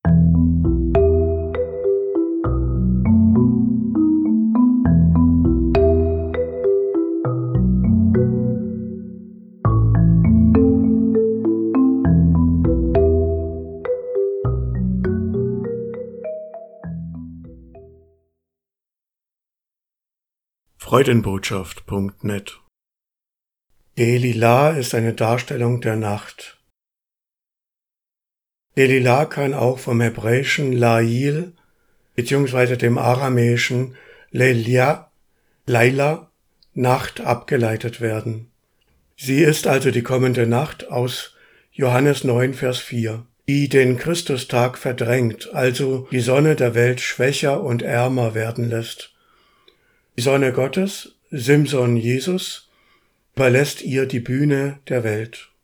Freudenbotschaft.net Delilah ist eine Darstellung der Nacht. Delilah kann auch vom hebräischen Lail bzw. dem aramäischen Lelia, Laila, Nacht abgeleitet werden. Sie ist also die kommende Nacht aus Johannes 9, Vers 4, die den Christustag verdrängt, also die Sonne der Welt schwächer und ärmer werden lässt. Die Sonne Gottes, Simson Jesus, überlässt ihr die Bühne der Welt.